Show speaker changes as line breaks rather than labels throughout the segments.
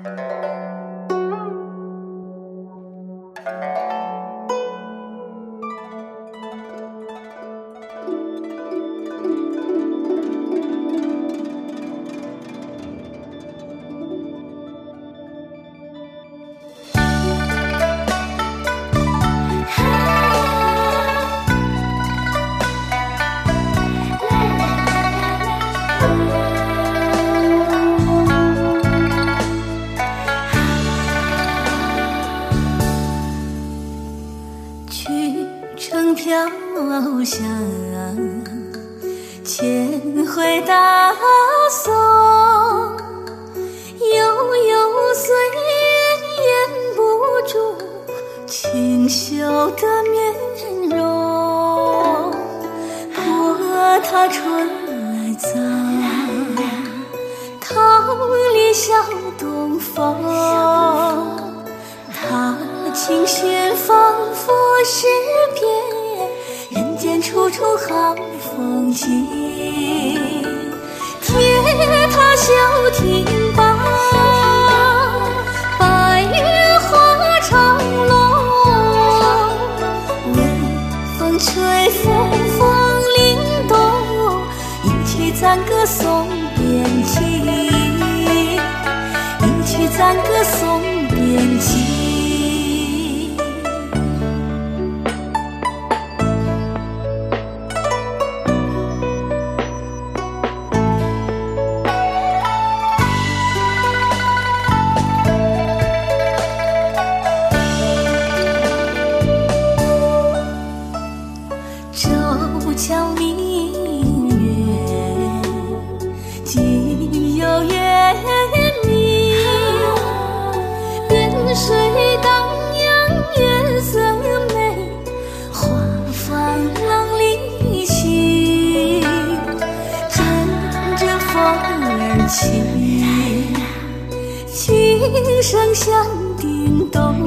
飘香，千回大宋，悠悠岁月掩不住清秀的面容。过他春来早，桃李笑东风。他清轩仿佛诗篇，人间处处好风景。铁塔小亭旁，白月花长龙。微风吹拂风铃动，一曲赞歌颂边境，一曲赞歌颂边境。桥明月，今有月明。边水荡漾，月色美，花放浪里去。阵阵风儿起，琴声响叮咚。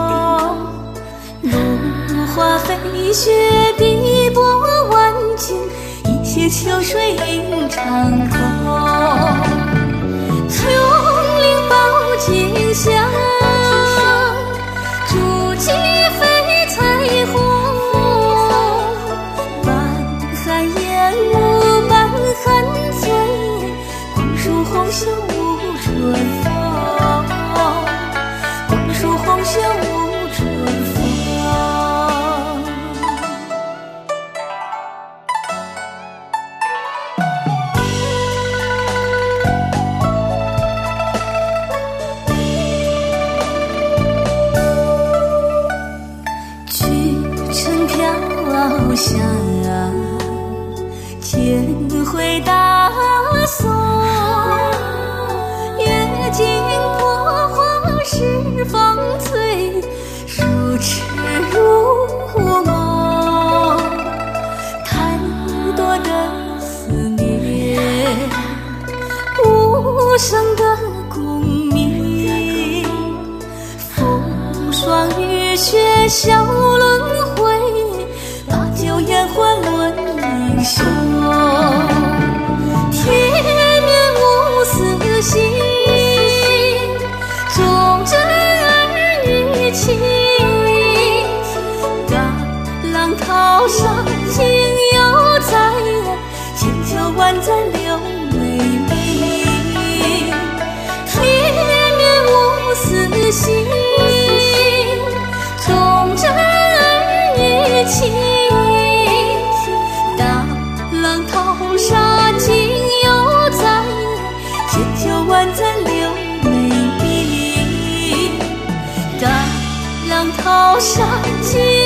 落花飞雪，碧波万顷，一泻秋水映长空。琼林宝镜下，珠玑飞彩虹。满含烟雾满含醉，光束红袖舞春风。光束红袖舞春风。飘香，千回大宋。月经波花十方翠，如痴如梦。太多的思念，无声的共鸣。风霜雨雪笑轮回，酒言欢论英雄。铁面无私心，忠贞儿女情。大浪淘沙今犹在，千秋万载留美名。铁面无私心，忠贞儿女情。沙今犹在，千秋万载留美名。大浪淘沙今